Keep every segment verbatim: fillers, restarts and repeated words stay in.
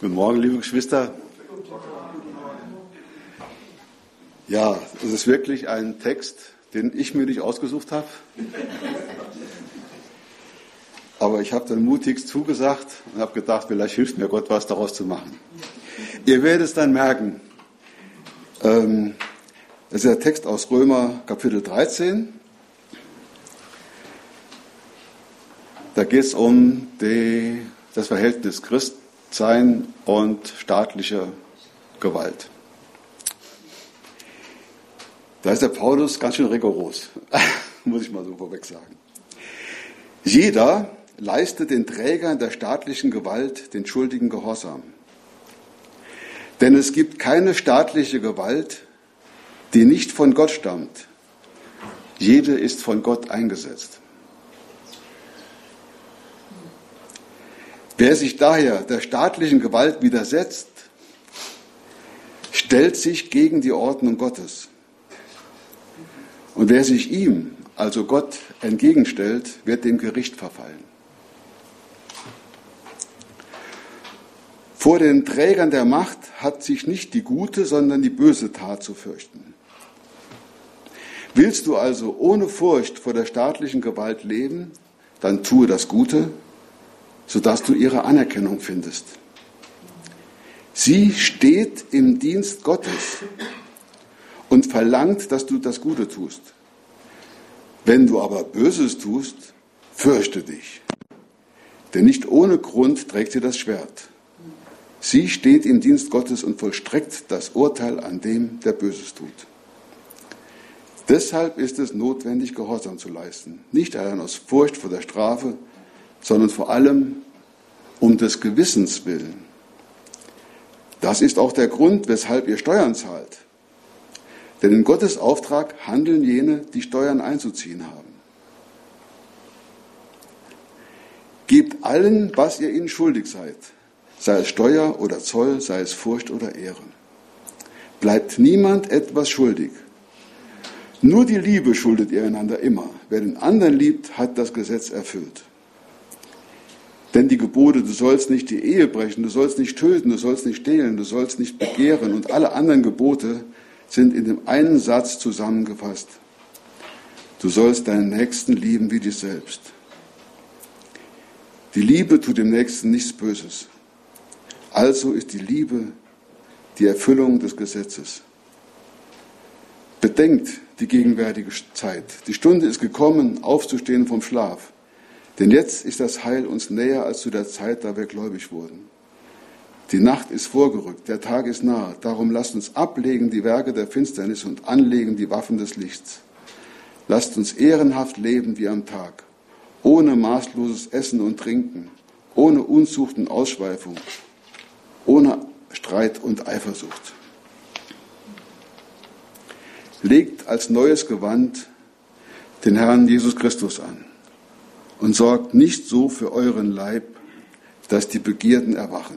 Guten Morgen, liebe Geschwister. Ja, es ist wirklich ein Text, den ich mir nicht ausgesucht habe. Aber ich habe dann mutigst zugesagt und habe gedacht, vielleicht hilft mir Gott, was daraus zu machen. Ihr werdet es dann merken. Ähm, das ist der Text aus Römer Kapitel dreizehn. Da geht es um die, das Verhältnis Christsein und staatliche Gewalt. Da ist der Paulus ganz schön rigoros, muss ich mal so vorweg sagen. Jeder leistet den Trägern der staatlichen Gewalt den schuldigen Gehorsam. Denn es gibt keine staatliche Gewalt, die nicht von Gott stammt. Jede ist von Gott eingesetzt. Wer sich daher der staatlichen Gewalt widersetzt, stellt sich gegen die Ordnung Gottes. Und wer sich ihm, also Gott, entgegenstellt, wird dem Gericht verfallen. Vor den Trägern der Macht hat sich nicht die gute, sondern die böse Tat zu fürchten. Willst du also ohne Furcht vor der staatlichen Gewalt leben, dann tue das Gute, sodass du ihre Anerkennung findest. Sie steht im Dienst Gottes und verlangt, dass du das Gute tust. Wenn du aber Böses tust, fürchte dich, denn nicht ohne Grund trägt sie das Schwert. Sie steht im Dienst Gottes und vollstreckt das Urteil an dem, der Böses tut. Deshalb ist es notwendig, Gehorsam zu leisten, nicht allein aus Furcht vor der Strafe, sondern vor allem um des Gewissens willen. Das ist auch der Grund, weshalb ihr Steuern zahlt. Denn in Gottes Auftrag handeln jene, die Steuern einzuziehen haben. Gebt allen, was ihr ihnen schuldig seid, sei es Steuer oder Zoll, sei es Furcht oder Ehre. Bleibt niemand etwas schuldig. Nur die Liebe schuldet ihr einander immer. Wer den anderen liebt, hat das Gesetz erfüllt. Denn die Gebote, du sollst nicht die Ehe brechen, du sollst nicht töten, du sollst nicht stehlen, du sollst nicht begehren und alle anderen Gebote sind in dem einen Satz zusammengefasst. Du sollst deinen Nächsten lieben wie dich selbst. Die Liebe tut dem Nächsten nichts Böses. Also ist die Liebe die Erfüllung des Gesetzes. Bedenkt die gegenwärtige Zeit. Die Stunde ist gekommen, aufzustehen vom Schlaf. Denn jetzt ist das Heil uns näher als zu der Zeit, da wir gläubig wurden. Die Nacht ist vorgerückt, der Tag ist nahe. Darum lasst uns ablegen die Werke der Finsternis und anlegen die Waffen des Lichts. Lasst uns ehrenhaft leben wie am Tag, ohne maßloses Essen und Trinken, ohne Unzucht und Ausschweifung, ohne Streit und Eifersucht. Legt als neues Gewand den Herrn Jesus Christus an und sorgt nicht so für euren Leib, dass die Begierden erwachen.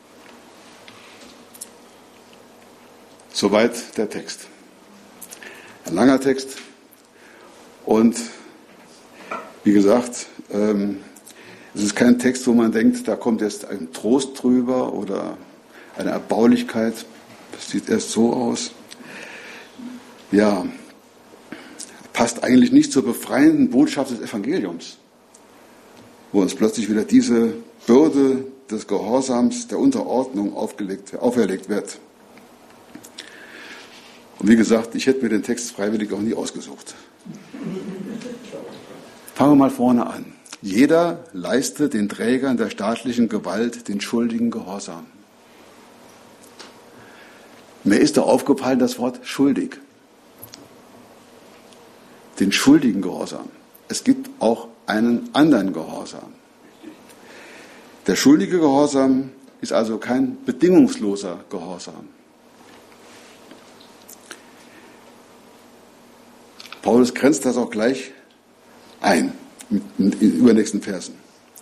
Soweit der Text. Ein langer Text und wie gesagt, ähm, es ist kein Text, wo man denkt, da kommt jetzt ein Trost drüber oder eine Erbaulichkeit. Das sieht erst so aus. Ja, passt eigentlich nicht zur befreienden Botschaft des Evangeliums, wo uns plötzlich wieder diese Bürde des Gehorsams, der Unterordnung aufgelegt, auferlegt wird. Und wie gesagt, ich hätte mir den Text freiwillig auch nie ausgesucht. Fangen wir mal vorne an. Jeder leistet den Trägern der staatlichen Gewalt den schuldigen Gehorsam. Mir ist da aufgefallen das Wort schuldig. Den schuldigen Gehorsam. Es gibt auch einen anderen Gehorsam. Der schuldige Gehorsam ist also kein bedingungsloser Gehorsam. Paulus grenzt das auch gleich ein in den übernächsten Versen.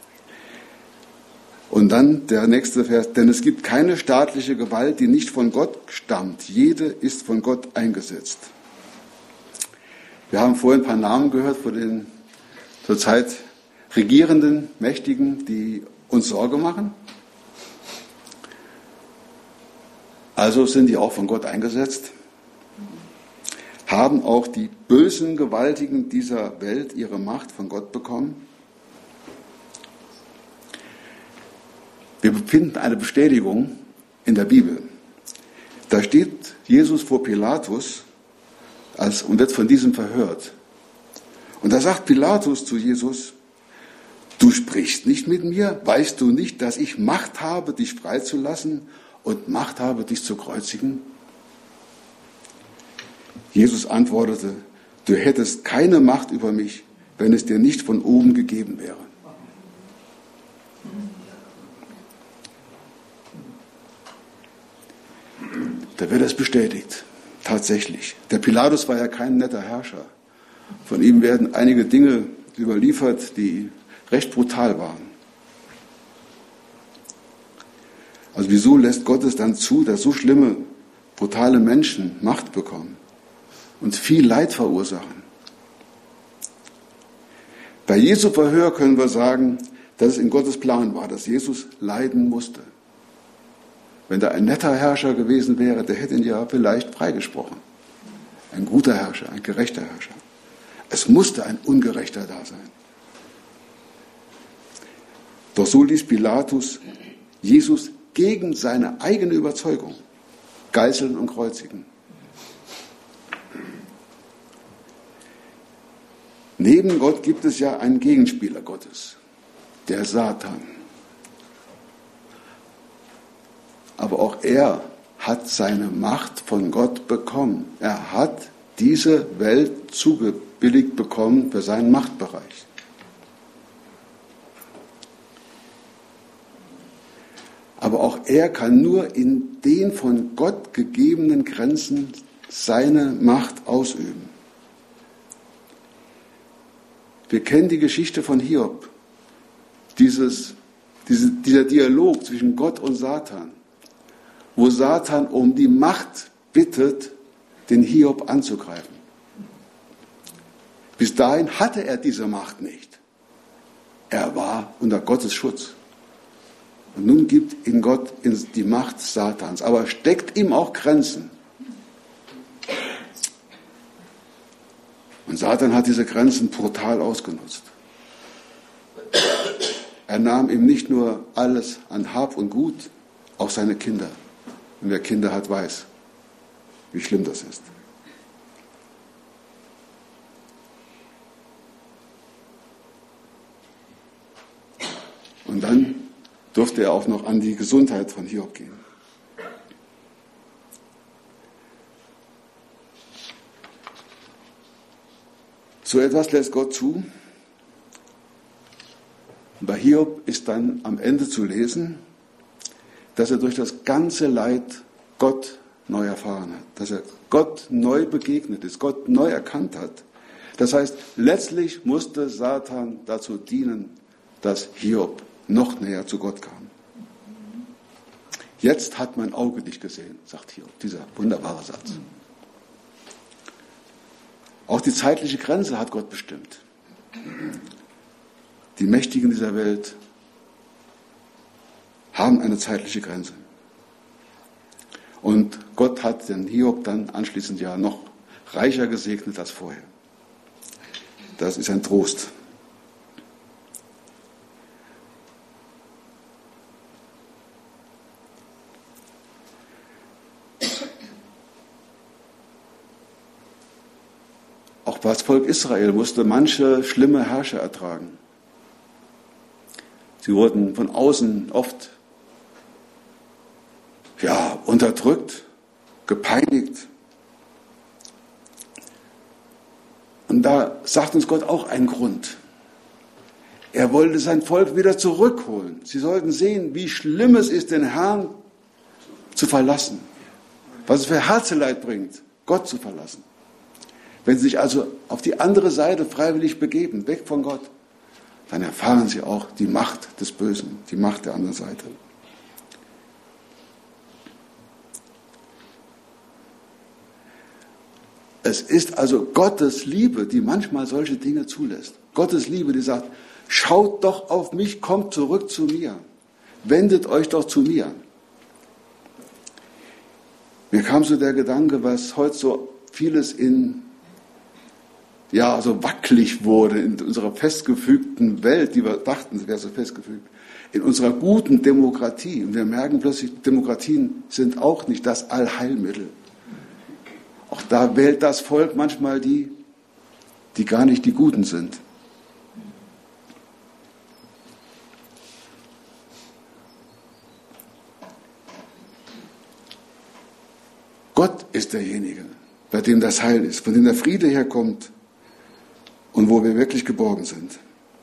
Und dann der nächste Vers, denn es gibt keine staatliche Gewalt, die nicht von Gott stammt. Jede ist von Gott eingesetzt. Wir haben vorhin ein paar Namen gehört von den zurzeit Regierenden, Mächtigen, die uns Sorge machen. Also sind die auch von Gott eingesetzt? Haben auch die bösen Gewaltigen dieser Welt ihre Macht von Gott bekommen? Wir finden eine Bestätigung in der Bibel. Da steht Jesus vor Pilatus als, und wird von diesem verhört. Und da sagt Pilatus zu Jesus: Du sprichst nicht mit mir? Weißt du nicht, dass ich Macht habe, dich freizulassen und Macht habe, dich zu kreuzigen? Jesus antwortete: Du hättest keine Macht über mich, wenn es dir nicht von oben gegeben wäre. Da wird es bestätigt, tatsächlich. Der Pilatus war ja kein netter Herrscher. Von ihm werden einige Dinge überliefert, die recht brutal waren. Also wieso lässt Gott es dann zu, dass so schlimme, brutale Menschen Macht bekommen und viel Leid verursachen? Bei Jesu Verhör können wir sagen, dass es in Gottes Plan war, dass Jesus leiden musste. Wenn da ein netter Herrscher gewesen wäre, der hätte ihn ja vielleicht freigesprochen. Ein guter Herrscher, ein gerechter Herrscher. Es musste ein Ungerechter da sein. Doch so ließ Pilatus Jesus gegen seine eigene Überzeugung geißeln und kreuzigen. Neben Gott gibt es ja einen Gegenspieler Gottes, der Satan. Aber auch er hat seine Macht von Gott bekommen. Er hat diese Welt zugebilligt bekommen für seinen Machtbereich. Aber auch er kann nur in den von Gott gegebenen Grenzen seine Macht ausüben. Wir kennen die Geschichte von Hiob, dieses, diese, dieser Dialog zwischen Gott und Satan, wo Satan um die Macht bittet, den Hiob anzugreifen. Bis dahin hatte er diese Macht nicht. Er war unter Gottes Schutz. Und nun gibt ihm Gott die Macht Satans, aber steckt ihm auch Grenzen. Und Satan hat diese Grenzen brutal ausgenutzt. Er nahm ihm nicht nur alles an Hab und Gut, auch seine Kinder. Und wer Kinder hat, weiß, wie schlimm das ist. Und dann durfte er auch noch an die Gesundheit von Hiob gehen. So etwas lässt Gott zu. Und bei Hiob ist dann am Ende zu lesen, dass er durch das ganze Leid Gott neu erfahren hat, dass er Gott neu begegnet ist, Gott neu erkannt hat. Das heißt, letztlich musste Satan dazu dienen, dass Hiob noch näher zu Gott kam. Jetzt hat mein Auge dich gesehen, sagt Hiob, dieser wunderbare Satz. Auch die zeitliche Grenze hat Gott bestimmt. Die Mächtigen dieser Welt haben eine zeitliche Grenze. Und Gott hat den Hiob dann anschließend ja noch reicher gesegnet als vorher. Das ist ein Trost. Auch das Volk Israel musste manche schlimme Herrscher ertragen. Sie wurden von außen oft ja, unterdrückt, gepeinigt. Und da sagt uns Gott auch einen Grund. Er wollte sein Volk wieder zurückholen. Sie sollten sehen, wie schlimm es ist, den Herrn zu verlassen. Was es für Herzeleid bringt, Gott zu verlassen. Wenn sie sich also auf die andere Seite freiwillig begeben, weg von Gott, dann erfahren sie auch die Macht des Bösen, die Macht der anderen Seite. Es ist also Gottes Liebe, die manchmal solche Dinge zulässt. Gottes Liebe, die sagt, schaut doch auf mich, kommt zurück zu mir, wendet euch doch zu mir. Mir kam so der Gedanke, was heute so vieles in, ja, so wackelig wurde in unserer festgefügten Welt, die wir dachten, sie wäre so festgefügt, in unserer guten Demokratie. Und wir merken plötzlich, Demokratien sind auch nicht das Allheilmittel. Auch da wählt das Volk manchmal die, die gar nicht die Guten sind. Gott ist derjenige, bei dem das Heil ist, von dem der Friede herkommt und wo wir wirklich geborgen sind.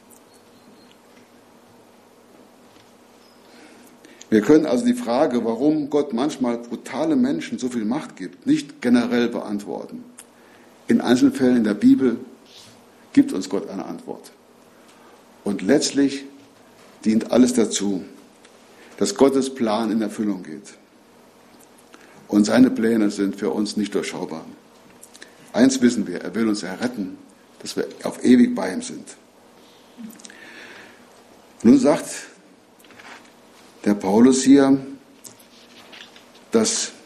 Wir können also die Frage, warum Gott manchmal brutale Menschen so viel Macht gibt, nicht generell beantworten. In Einzelfällen in der Bibel gibt uns Gott eine Antwort. Und letztlich dient alles dazu, dass Gottes Plan in Erfüllung geht. Und seine Pläne sind für uns nicht durchschaubar. Eins wissen wir, er will uns erretten, dass wir auf ewig bei ihm sind. Nun sagt der Paulus hier, dass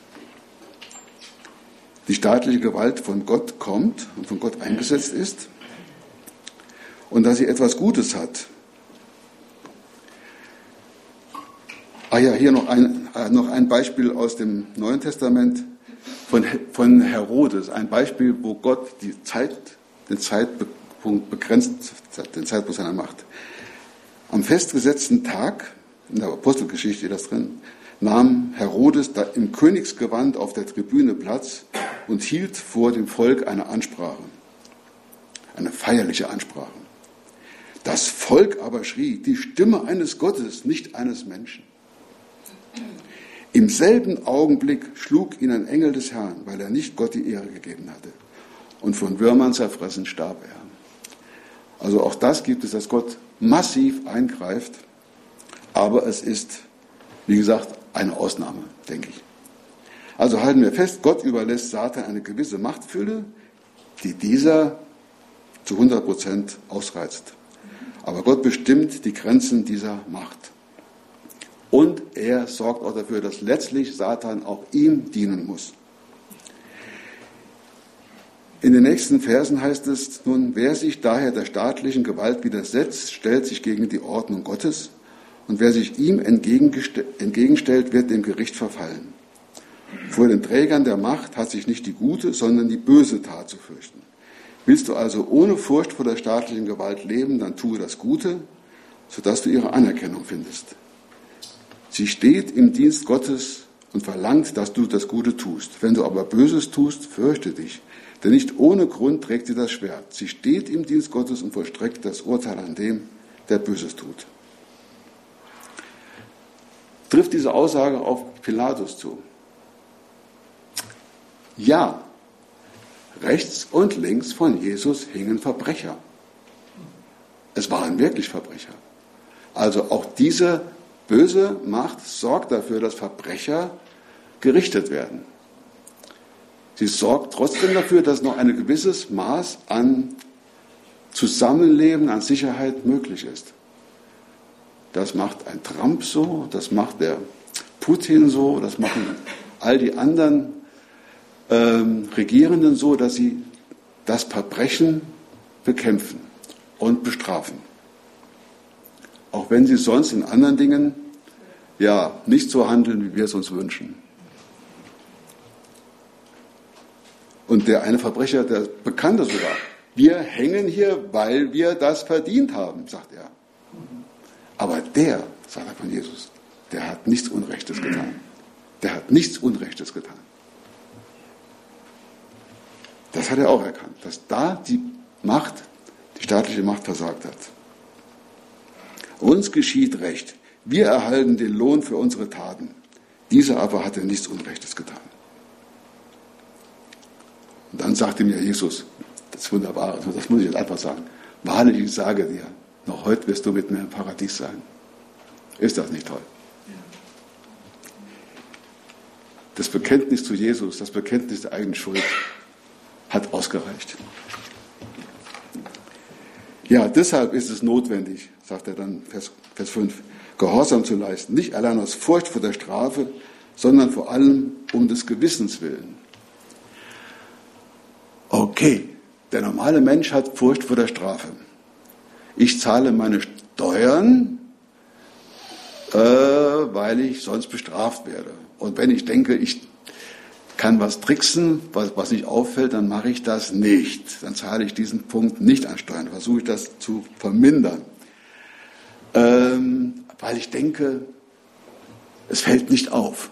die staatliche Gewalt von Gott kommt und von Gott eingesetzt ist und dass sie etwas Gutes hat. Ah ja, hier noch ein, äh, noch ein Beispiel aus dem Neuen Testament von, von Herodes. Ein Beispiel, wo Gott die Zeit, den Zeitpunkt begrenzt, den Zeitpunkt seiner Macht. Am festgesetzten Tag, in der Apostelgeschichte steht das drin, nahm Herodes da im Königsgewand auf der Tribüne Platz und hielt vor dem Volk eine Ansprache, eine feierliche Ansprache. Das Volk aber schrie, die Stimme eines Gottes, nicht eines Menschen. Im selben Augenblick schlug ihn ein Engel des Herrn, weil er nicht Gott die Ehre gegeben hatte. Und von Würmern zerfressen starb er. Also auch das gibt es, dass Gott massiv eingreift. Aber es ist, wie gesagt, eine Ausnahme, denke ich. Also halten wir fest, Gott überlässt Satan eine gewisse Machtfülle, die dieser zu hundert Prozent ausreizt. Aber Gott bestimmt die Grenzen dieser Macht. Und er sorgt auch dafür, dass letztlich Satan auch ihm dienen muss. In den nächsten Versen heißt es nun, wer sich daher der staatlichen Gewalt widersetzt, stellt sich gegen die Ordnung Gottes. Und wer sich ihm entgegenstellt, wird dem Gericht verfallen. Vor den Trägern der Macht hat sich nicht die gute, sondern die böse Tat zu fürchten. Willst du also ohne Furcht vor der staatlichen Gewalt leben, dann tue das Gute, sodass du ihre Anerkennung findest. Sie steht im Dienst Gottes und verlangt, dass du das Gute tust. Wenn du aber Böses tust, fürchte dich, denn nicht ohne Grund trägt sie das Schwert. Sie steht im Dienst Gottes und vollstreckt das Urteil an dem, der Böses tut. Trifft diese Aussage auf Pilatus zu? Ja, rechts und links von Jesus hingen Verbrecher. Es waren wirklich Verbrecher. Also auch diese böse Macht sorgt dafür, dass Verbrecher gerichtet werden. Sie sorgt trotzdem dafür, dass noch ein gewisses Maß an Zusammenleben, an Sicherheit möglich ist. Das macht ein Trump so, das macht der Putin so, das machen all die anderen ähm, Regierenden so, dass sie das Verbrechen bekämpfen und bestrafen. Auch wenn sie sonst in anderen Dingen ja nicht so handeln, wie wir es uns wünschen. Und der eine Verbrecher, der bekannte sogar, wir hängen hier, weil wir das verdient haben, sagt er. Aber der, sagt er von Jesus, der hat nichts Unrechtes getan. Der hat nichts Unrechtes getan. Das hat er auch erkannt, dass da die Macht, die staatliche Macht versagt hat. Uns geschieht Recht. Wir erhalten den Lohn für unsere Taten. Dieser aber hatte nichts Unrechtes getan. Und dann sagte mir Jesus, das ist wunderbar, das muss ich jetzt einfach sagen, wahrlich, ich sage dir, noch heute wirst du mit mir im Paradies sein. Ist das nicht toll? Das Bekenntnis zu Jesus, das Bekenntnis der eigenen Schuld hat ausgereicht. Ja, deshalb ist es notwendig, sagt er dann, Vers, Vers fünf, Gehorsam zu leisten, nicht allein aus Furcht vor der Strafe, sondern vor allem um des Gewissens willen. Okay, der normale Mensch hat Furcht vor der Strafe. Ich zahle meine Steuern, äh, weil ich sonst bestraft werde. Und wenn ich denke, ich kann was tricksen, was, was nicht auffällt, dann mache ich das nicht. Dann zahle ich diesen Punkt nicht an Steuern, versuche ich das zu vermindern. Ähm, weil ich denke, es fällt nicht auf.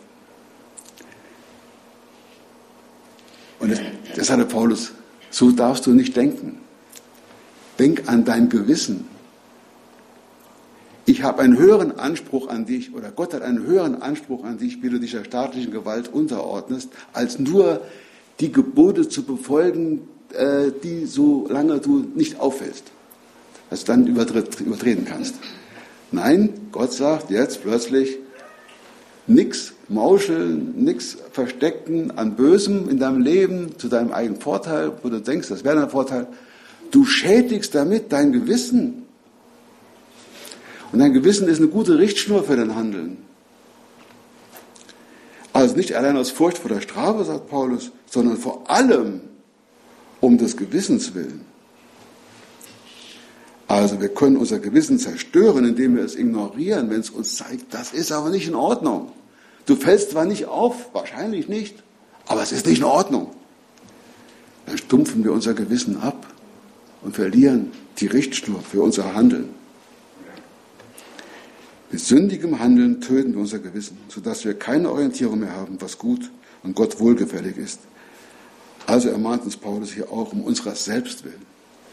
Und das, das sagte Paulus, so darfst du nicht denken. Denk an dein Gewissen. Ich habe einen höheren Anspruch an dich, oder Gott hat einen höheren Anspruch an dich, wie du dich der staatlichen Gewalt unterordnest, als nur die Gebote zu befolgen, äh, die, solange du nicht auffällst, dass du dann übertreten kannst. Nein, Gott sagt jetzt plötzlich, nichts Mauscheln, nichts Verstecken an Bösem in deinem Leben zu deinem eigenen Vorteil, wo du denkst, das wäre dein Vorteil. Du schädigst damit dein Gewissen. Und dein Gewissen ist eine gute Richtschnur für dein Handeln. Also nicht allein aus Furcht vor der Strafe, sagt Paulus, sondern vor allem um des Gewissens willen. Also wir können unser Gewissen zerstören, indem wir es ignorieren, wenn es uns zeigt, das ist aber nicht in Ordnung. Du fällst zwar nicht auf, wahrscheinlich nicht, aber es ist nicht in Ordnung. Dann stumpfen wir unser Gewissen ab und verlieren die Richtschnur für unser Handeln. Mit sündigem Handeln töten wir unser Gewissen, sodass wir keine Orientierung mehr haben, was gut und Gott wohlgefällig ist. Also ermahnt uns Paulus hier auch um unserer selbst willen.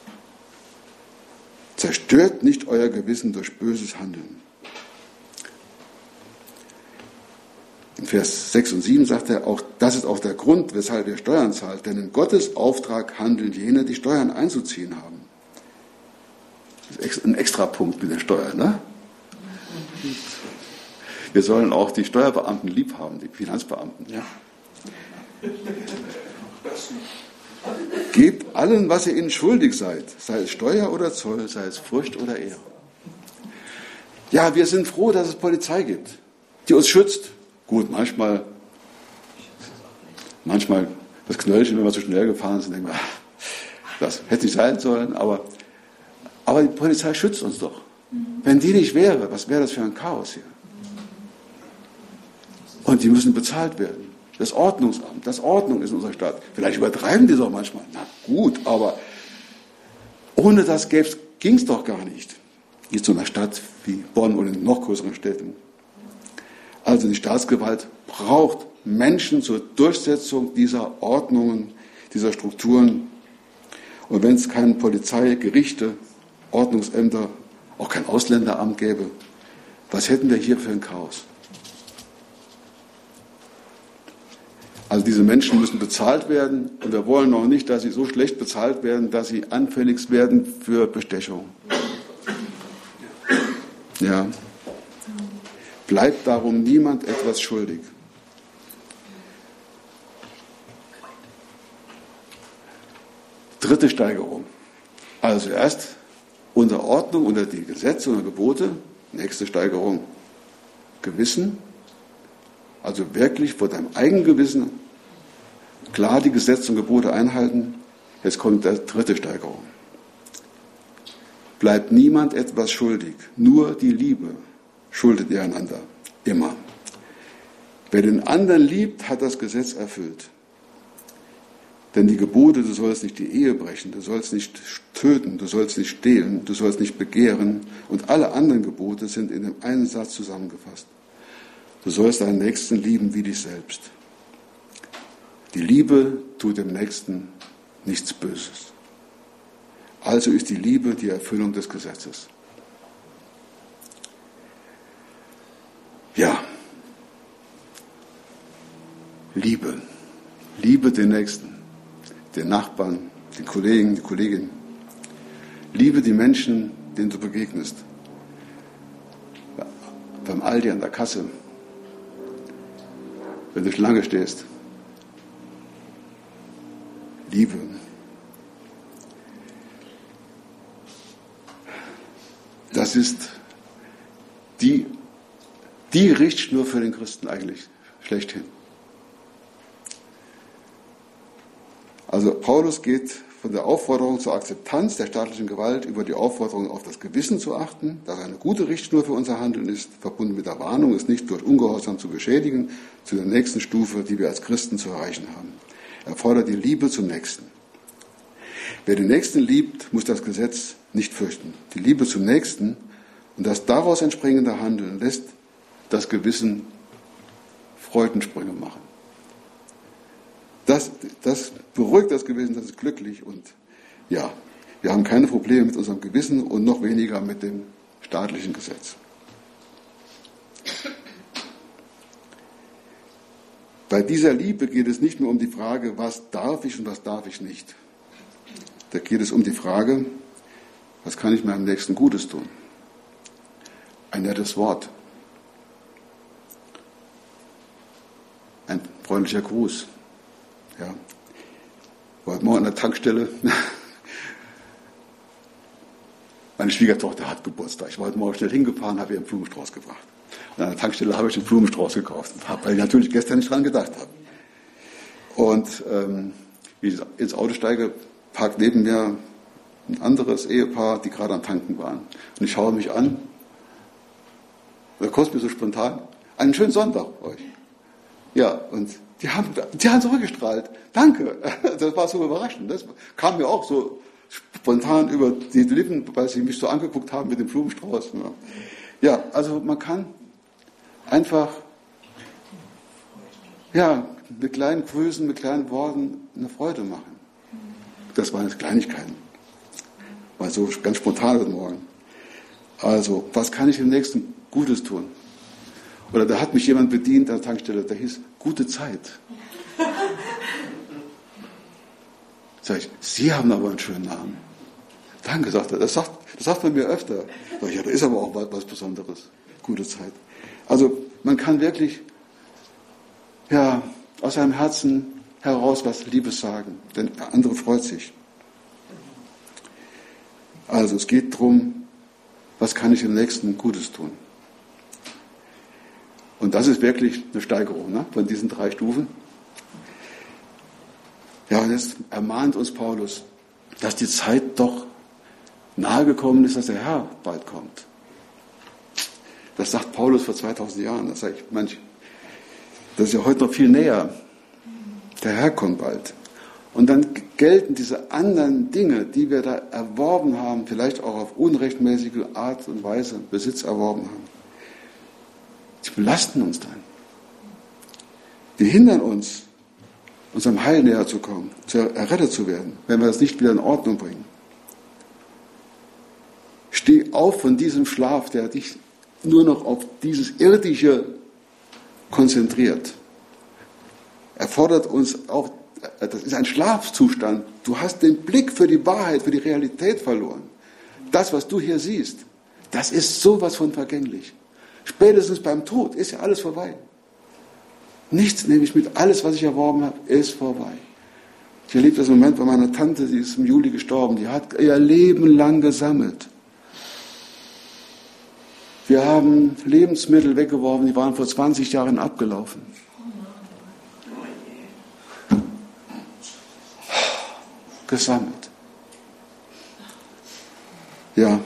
Zerstört nicht euer Gewissen durch böses Handeln. In Vers sechs und sieben sagt er auch, das ist auch der Grund, weshalb ihr Steuern zahlt, denn in Gottes Auftrag handeln jene, die Steuern einzuziehen haben. Das ist ein Extrapunkt mit der Steuer, ne? Wir sollen auch die Steuerbeamten lieb haben, die Finanzbeamten. Ja. Gebt allen, was ihr ihnen schuldig seid, sei es Steuer oder Zoll, sei es Furcht oder Ehre. Ja, wir sind froh, dass es Polizei gibt, die uns schützt. Gut, manchmal, manchmal das Knöllchen, wenn wir zu schnell gefahren sind, denken wir, das hätte nicht sein sollen, aber, aber die Polizei schützt uns doch. Wenn die nicht wäre, was wäre das für ein Chaos hier? Und die müssen bezahlt werden. Das Ordnungsamt, das Ordnung ist in unserer Stadt. Vielleicht übertreiben die es auch manchmal. Na gut, aber ohne das ging es doch gar nicht. In so einer Stadt wie Bonn oder in noch größeren Städten. Also die Staatsgewalt braucht Menschen zur Durchsetzung dieser Ordnungen, dieser Strukturen. Und wenn es keine Polizei, Gerichte, Ordnungsämter, auch kein Ausländeramt gäbe, was hätten wir hier für ein Chaos? Also diese Menschen müssen bezahlt werden und wir wollen auch nicht, dass sie so schlecht bezahlt werden, dass sie anfällig werden für Bestechung. Ja. Bleibt darum niemand etwas schuldig. Dritte Steigerung. Also erst unter Ordnung, unter die Gesetze und Gebote. Nächste Steigerung. Gewissen. Also wirklich vor deinem eigenen Gewissen klar die Gesetze und Gebote einhalten. Jetzt kommt die dritte Steigerung. Bleibt niemand etwas schuldig, nur die Liebe schuldet ihr einander, immer. Wer den anderen liebt, hat das Gesetz erfüllt. Denn die Gebote, du sollst nicht die Ehe brechen, du sollst nicht töten, du sollst nicht stehlen, du sollst nicht begehren und alle anderen Gebote sind in dem einen Satz zusammengefasst. Du sollst deinen Nächsten lieben wie dich selbst. Die Liebe tut dem Nächsten nichts Böses. Also ist die Liebe die Erfüllung des Gesetzes. Ja, Liebe. Liebe den Nächsten, den Nachbarn, den Kollegen, die Kollegin. Liebe die Menschen, denen du begegnest. Beim Aldi an der Kasse, wenn du Schlange stehst. Liebe. Das ist die, die Richtschnur für den Christen eigentlich. schlechthin. Also Paulus geht von der Aufforderung zur Akzeptanz der staatlichen Gewalt über die Aufforderung auf das Gewissen zu achten, das eine gute Richtschnur für unser Handeln ist, verbunden mit der Warnung, es nicht durch Ungehorsam zu beschädigen, zu der nächsten Stufe, die wir als Christen zu erreichen haben. Er fordert die Liebe zum Nächsten. Wer den Nächsten liebt, muss das Gesetz nicht fürchten. Die Liebe zum Nächsten und das daraus entspringende Handeln lässt das Gewissen Freudensprünge machen. Das, das beruhigt das Gewissen, das ist glücklich und ja, wir haben keine Probleme mit unserem Gewissen und noch weniger mit dem staatlichen Gesetz. Bei dieser Liebe geht es nicht nur um die Frage, was darf ich und was darf ich nicht. Da geht es um die Frage, was kann ich meinem Nächsten Gutes tun? Ein nettes Wort. Ein freundlicher Gruß. Ja. War heute Morgen an der Tankstelle. Meine Schwiegertochter hat Geburtstag. Ich war heute Morgen schnell hingefahren, habe ihr einen Blumenstrauß gebracht. Und an der Tankstelle habe ich einen Blumenstrauß gekauft, weil ich natürlich gestern nicht dran gedacht habe. Und ähm, wie ich ins Auto steige, parkt neben mir ein anderes Ehepaar, die gerade am Tanken waren. Und ich schaue mich an. Da kommt mir so spontan, einen schönen Sonntag euch. Ja, und die haben, die haben zurückgestrahlt. Danke. Das war so überraschend. Das kam mir auch so spontan über die Lippen, weil sie mich so angeguckt haben mit dem Blumenstrauß. Ja, also man kann einfach, ja, mit kleinen Grüßen, mit kleinen Worten eine Freude machen. Das waren jetzt Kleinigkeiten. War so ganz spontan heute Morgen. Also, was kann ich dem Nächsten Gutes tun? Oder da hat mich jemand bedient an der Tankstelle, der hieß Gute Zeit. Sag ich, Sie haben aber einen schönen Namen. Danke, sagt er. Das sagt, das sagt man mir öfter. Sag ich, ja, da ist aber auch was, was Besonderes. Gute Zeit. Also, man kann wirklich, ja, aus seinem Herzen heraus was Liebes sagen. Denn der andere freut sich. Also, es geht darum, was kann ich dem Nächsten Gutes tun? Und das ist wirklich eine Steigerung, ne, von diesen drei Stufen. Ja, und jetzt ermahnt uns Paulus, dass die Zeit doch nahe gekommen ist, dass der Herr bald kommt. Das sagt Paulus vor zweitausend Jahren. Das sage ich, manch, das ist ja heute noch viel näher. Der Herr kommt bald. Und dann gelten diese anderen Dinge, die wir da erworben haben, vielleicht auch auf unrechtmäßige Art und Weise Besitz erworben haben. Die belasten uns dann. Die hindern uns, unserem Heil näher zu kommen, zu errettet zu werden, wenn wir das nicht wieder in Ordnung bringen. Steh auf von diesem Schlaf, der dich nur noch auf dieses Irdische konzentriert. Er fordert uns auch, das ist ein Schlafzustand. Du hast den Blick für die Wahrheit, für die Realität verloren. Das, was du hier siehst, das ist sowas von vergänglich. Spätestens beim Tod ist ja alles vorbei. Nichts nehme ich mit, alles, was ich erworben habe, ist vorbei. Ich erlebe das im Moment bei meiner Tante, die ist im Juli gestorben, die hat ihr Leben lang gesammelt. Wir haben Lebensmittel weggeworfen, die waren vor zwanzig Jahren abgelaufen. Gesammelt. Ja.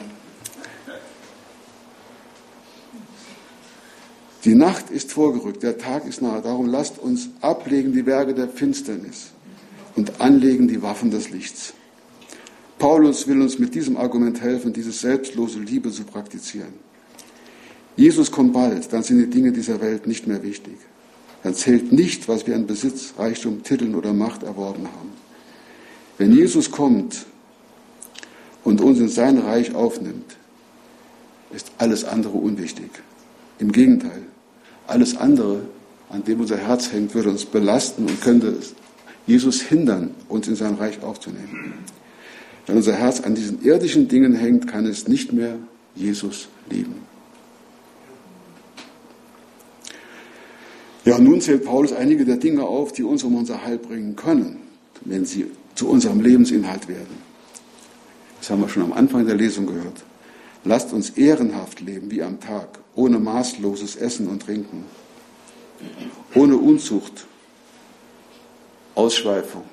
Die Nacht ist vorgerückt, der Tag ist nahe. Darum lasst uns ablegen die Werke der Finsternis und anlegen die Waffen des Lichts. Paulus will uns mit diesem Argument helfen, diese selbstlose Liebe zu praktizieren. Jesus kommt bald, dann sind die Dinge dieser Welt nicht mehr wichtig. Dann zählt nicht, was wir an Besitz, Reichtum, Titeln oder Macht erworben haben. Wenn Jesus kommt und uns in sein Reich aufnimmt, ist alles andere unwichtig. Im Gegenteil, alles andere, an dem unser Herz hängt, würde uns belasten und könnte Jesus hindern, uns in sein Reich aufzunehmen. Wenn unser Herz an diesen irdischen Dingen hängt, kann es nicht mehr Jesus lieben. Ja, nun zählt Paulus einige der Dinge auf, die uns um unser Heil bringen können, wenn sie zu unserem Lebensinhalt werden. Das haben wir schon am Anfang der Lesung gehört. Lasst uns ehrenhaft leben wie am Tag, ohne maßloses Essen und Trinken. ohne Unzucht, Ausschweifung,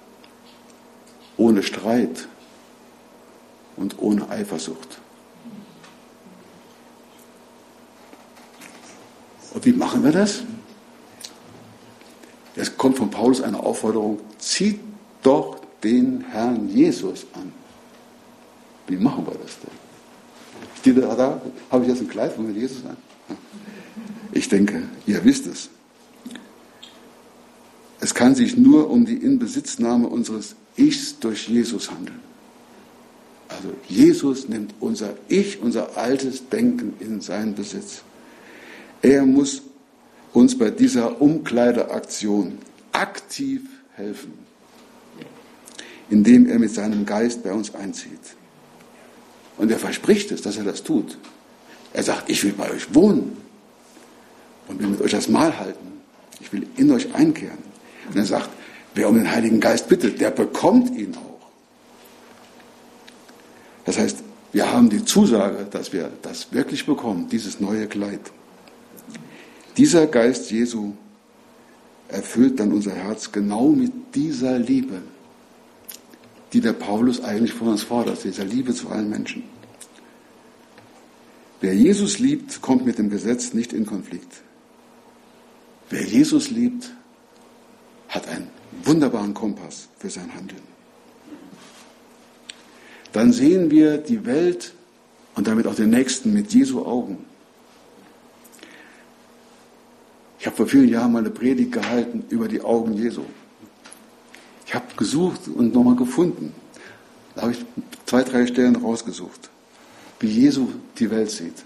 ohne Streit und ohne Eifersucht. Und wie machen wir das? Es kommt von Paulus eine Aufforderung, zieht doch den Herrn Jesus an. Wie machen wir das denn? Steht da, da habe ich jetzt ein Kleid von Jesus an? Ich denke, ihr wisst es. Es kann sich nur um die Inbesitznahme unseres Ichs durch Jesus handeln. Also Jesus nimmt unser Ich, unser altes Denken in seinen Besitz. Er muss uns bei dieser Umkleideaktion aktiv helfen, indem er mit seinem Geist bei uns einzieht. Und er verspricht es, dass er das tut. Er sagt, ich will bei euch wohnen und will mit euch das Mahl halten. Ich will in euch einkehren. Und er sagt, wer um den Heiligen Geist bittet, der bekommt ihn auch. Das heißt, wir haben die Zusage, dass wir das wirklich bekommen, dieses neue Kleid. Dieser Geist Jesu erfüllt dann unser Herz genau mit dieser Liebe, die der Paulus eigentlich von uns fordert, dieser Liebe zu allen Menschen. Wer Jesus liebt, kommt mit dem Gesetz nicht in Konflikt. Wer Jesus liebt, hat einen wunderbaren Kompass für sein Handeln. Dann sehen wir die Welt und damit auch den Nächsten mit Jesu Augen. Ich habe vor vielen Jahren mal eine Predigt gehalten über die Augen Jesu. Ich habe gesucht und nochmal gefunden. Da habe ich zwei, drei Stellen rausgesucht, wie Jesu die Welt sieht.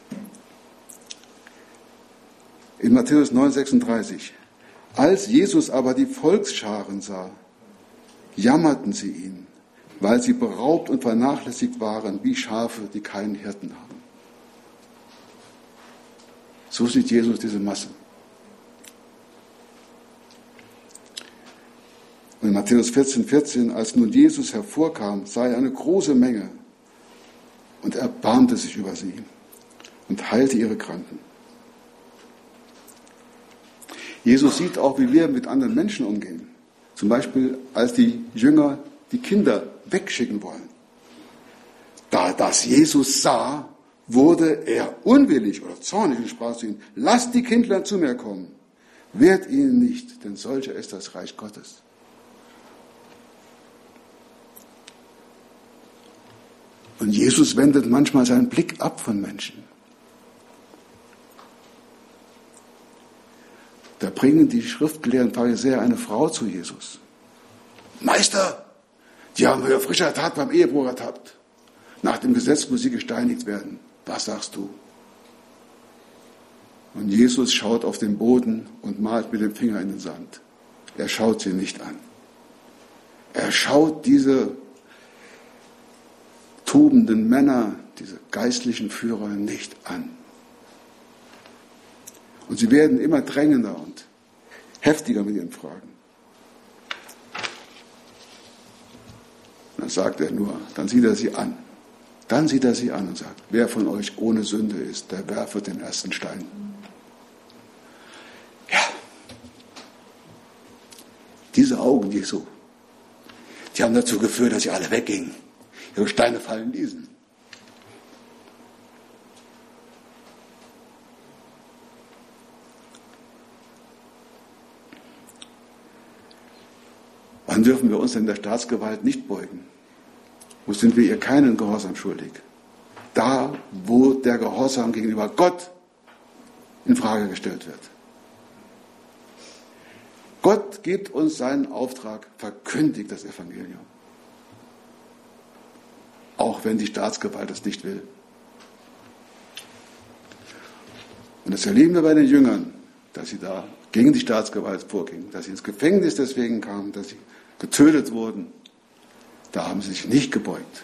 In Matthäus neun sechsunddreißig. Als Jesus aber die Volksscharen sah, jammerten sie ihn, weil sie beraubt und vernachlässigt waren, wie Schafe, die keinen Hirten haben. So sieht Jesus diese Masse. Und in Matthäus vierzehn vierzehn, als nun Jesus hervorkam, sah er eine große Menge und erbarmte sich über sie und heilte ihre Kranken. Jesus sieht auch, wie wir mit anderen Menschen umgehen. Zum Beispiel, als die Jünger die Kinder wegschicken wollen. Da das Jesus sah, wurde er unwillig oder zornig und sprach zu ihnen, lasst die Kindlein zu mir kommen, wehrt ihnen nicht, denn solcher ist das Reich Gottes. Und Jesus wendet manchmal seinen Blick ab von Menschen. Da bringen die Schriftgelehrten Pharisäer eine Frau zu Jesus. Meister, die haben wir frischer Tat beim Ehebruch ertappt. Nach dem Gesetz muss sie gesteinigt werden. Was sagst du? Und Jesus schaut auf den Boden und malt mit dem Finger in den Sand. Er schaut sie nicht an. Er schaut diese tobenden Männer, diese geistlichen Führer nicht an. Und sie werden immer drängender und heftiger mit ihren Fragen. Dann sagt er nur, dann sieht er sie an. Dann sieht er sie an und sagt, wer von euch ohne Sünde ist, der werfe den ersten Stein. Ja, diese Augen Jesu, die haben dazu geführt, dass sie alle weggingen, ihre Steine fallen ließen. Wann dürfen wir uns denn der Staatsgewalt nicht beugen? Wo sind wir ihr keinen Gehorsam schuldig? Da, wo der Gehorsam gegenüber Gott in Frage gestellt wird. Gott gibt uns seinen Auftrag, verkündigt das Evangelium. Auch wenn die Staatsgewalt es nicht will. Und das erleben wir bei den Jüngern, dass sie da gegen die Staatsgewalt vorgingen, dass sie ins Gefängnis deswegen kamen, dass sie getötet wurden. Da haben sie sich nicht gebeugt.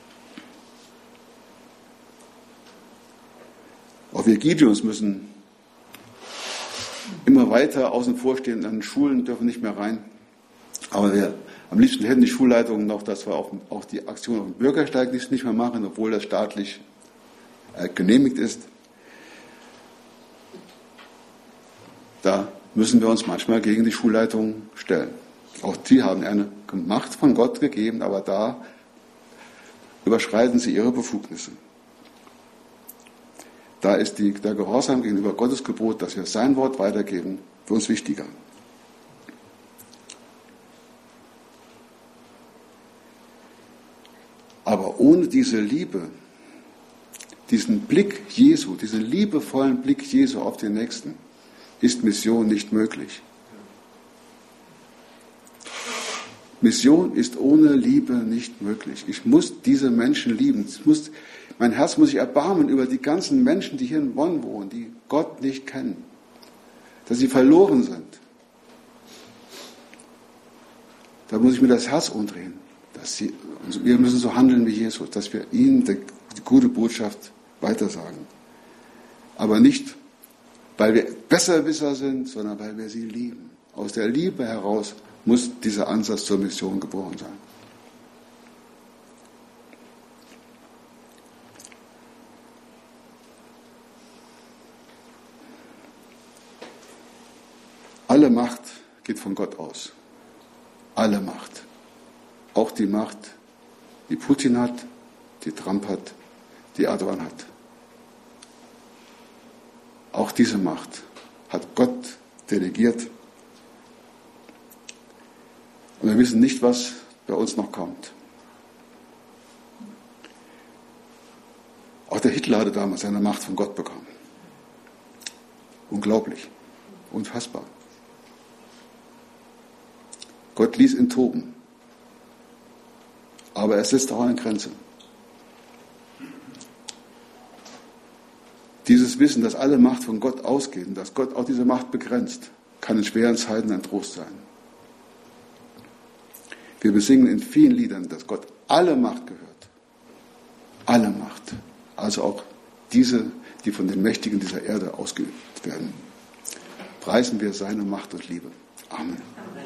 Auch wir Gideons müssen immer weiter außen vor stehen, an den Schulen dürfen nicht mehr rein. Aber wir am liebsten hätten die Schulleitungen noch, dass wir auch, auch die Aktion auf dem Bürgersteig nicht, nicht mehr machen, obwohl das staatlich äh, genehmigt ist. Da müssen wir uns manchmal gegen die Schulleitung stellen. Auch die haben eine Macht von Gott gegeben, aber da überschreiten sie ihre Befugnisse. Da ist die, der Gehorsam gegenüber Gottes Gebot, dass wir sein Wort weitergeben, für uns wichtiger. Aber ohne diese Liebe, diesen Blick Jesu, diesen liebevollen Blick Jesu auf den Nächsten, ist Mission nicht möglich. Mission ist ohne Liebe nicht möglich. Ich muss diese Menschen lieben. Ich muss, mein Herz muss sich erbarmen über die ganzen Menschen, die hier in Bonn wohnen, die Gott nicht kennen, dass sie verloren sind. Da muss ich mir das Herz umdrehen. Dass sie, also wir müssen so handeln wie Jesus, dass wir ihnen die, die gute Botschaft weitersagen. Aber nicht, weil wir Besserwisser sind, sondern weil wir sie lieben. Aus der Liebe heraus muss dieser Ansatz zur Mission geboren sein. Alle Macht geht von Gott aus. Alle Macht. Auch die Macht, die Putin hat, die Trump hat, die Erdogan hat. Auch diese Macht hat Gott delegiert. Und wir wissen nicht, was bei uns noch kommt. Auch der Hitler hatte damals seine Macht von Gott bekommen. Unglaublich, unfassbar. Gott ließ ihn toben. Aber er setzt auch eine Grenze. Dieses Wissen, dass alle Macht von Gott ausgeht und dass Gott auch diese Macht begrenzt, kann in schweren Zeiten ein Trost sein. Wir besingen in vielen Liedern, dass Gott alle Macht gehört. Alle Macht. Also auch diese, die von den Mächtigen dieser Erde ausgeübt werden. Preisen wir seine Macht und Liebe. Amen.